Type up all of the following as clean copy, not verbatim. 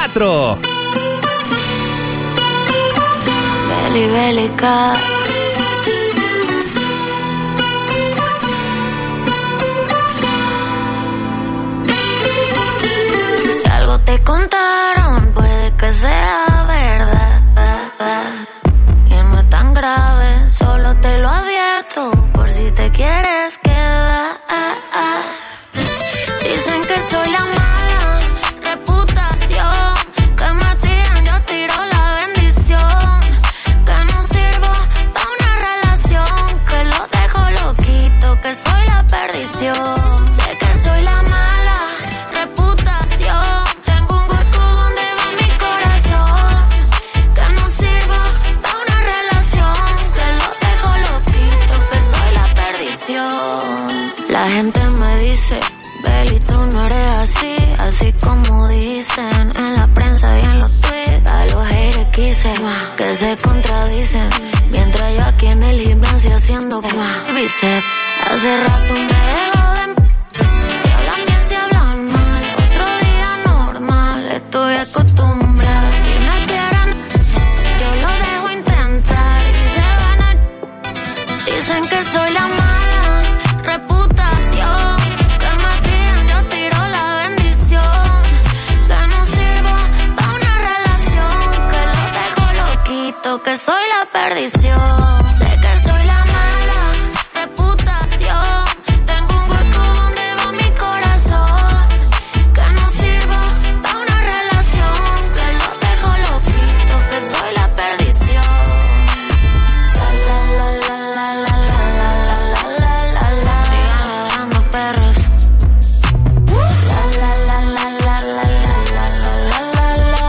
4. Beli Bélica. Si algo te contaron, puede que sea verdad. Y no es tan grave, solo te lo advierto, por si te quieres quedar. Dicen que soy la mala reputación, que me tiran, yo tiro la bendición, que no sirvo pa' una relación, que lo dejo loquito, que soy la perdición. Sé que soy la mala reputación, tengo un hueco donde va mi corazón, que no sirvo pa' una relación, que lo dejo loquito, que soy la perdición. La gente me dice, Beli, tú no eres así, así como dicen en la prensa y en los tweets. A los haters quise que se contradicen, mientras yo aquí en el gimnasio haciendo bíceps. Hace rato me dejo de si hablan bien, si hablan mal, otro día normal, estoy acostumbrada. Si me quieren, yo lo dejo intentar y se van a... Dicen que soy la mala reputación, que me tiran, yo tiro la bendición, que no sirvo pa' una relación, que lo dejo loquito, que soy la perdición. Sé que soy la mala reputación, tengo un hueco donde va mi corazón, que no sirvo pa' una relación, que lo dejo loquito, que soy la perdición. La la la la la la la la la la la. Sigan ladrando perros. La la la la la la la la la la la.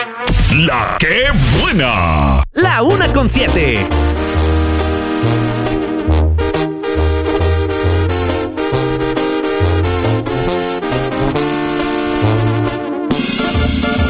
La que buena. La 1,7.